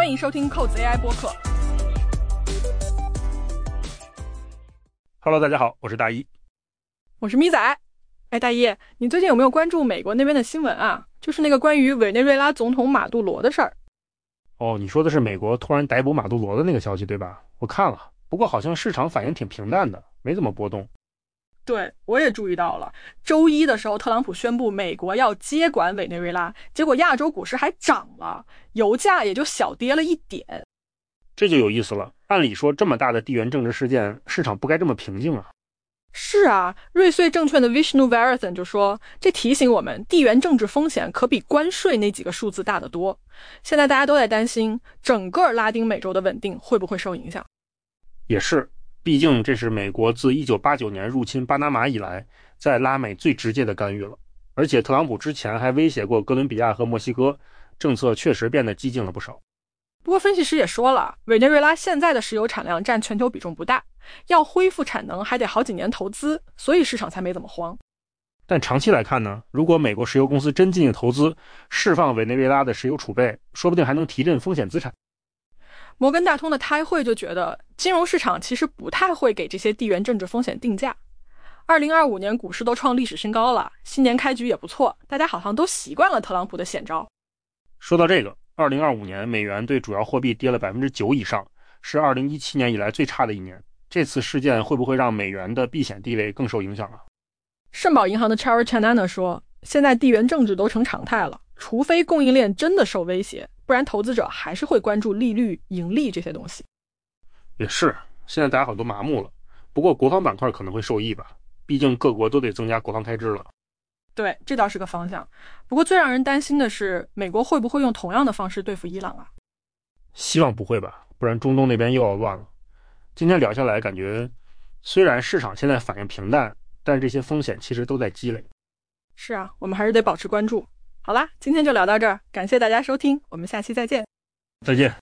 欢迎收听扣子 AI 播客。 Hello， 大家好，我是大一， 我是咪仔。哎，大一，你最近有没有关注美国那边的新闻啊？就是那个关于委内瑞拉总统马杜罗的事儿。 哦，你说的是美国突然逮捕马杜罗的那个消息对吧？我看了，不过好像市场反应挺平淡的，没怎么波动。 对，我也注意到了。周一的时候，特朗普宣布美国要接管委内瑞拉，结果亚洲股市还涨了，油价也就小跌了一点。 这就有意思了，按理说这么大的地缘政治事件，市场不该这么平静啊。 是啊，瑞穗证券的 Vishnu Varathan 就说，这提醒我们地缘政治风险可比关税那几个数字大得多。现在大家都在担心整个拉丁美洲的稳定会不会受影响。 也是，毕竟这是美国自1989年入侵巴拿马以来在拉美最直接的干预了，而且特朗普之前还威胁过哥伦比亚和墨西哥，政策确实变得激进了不少。 不过分析师也说了，委内瑞拉现在的石油产量占全球比重不大，要恢复产能还得好几年投资，所以市场才没怎么慌。 但长期来看呢，如果美国石油公司真进行投资，释放委内瑞拉的石油储备，说不定还能提振风险资产。 摩根大通的开会就觉得，金融市场其实不太会给这些地缘政治风险定价。2025年股市都创历史新高了，新年开局也不错，大家好像都习惯了特朗普的险招。 说到这个，2025年美元对主要货币跌了 9% 以上，是2017年以来最差的一年。这次事件会不会让美元的避险地位更受影响啊？ 圣保银行的 Charles Chanana 说，现在地缘政治都成常态了，除非供应链真的受威胁，不然投资者还是会关注利率、盈利这些东西。 也是，现在大家很多麻木了，不过国防板块可能会受益吧，毕竟各国都得增加国防开支了。 对，这倒是个方向。不过最让人担心的是，美国会不会用同样的方式对付伊朗啊？ 希望不会吧，不然中东那边又要乱了。今天聊下来，感觉虽然市场现在反应平淡，但这些风险其实都在积累。 是啊，我们还是得保持关注。好啦，今天就聊到这儿，感谢大家收听，我们下期再见。 再见。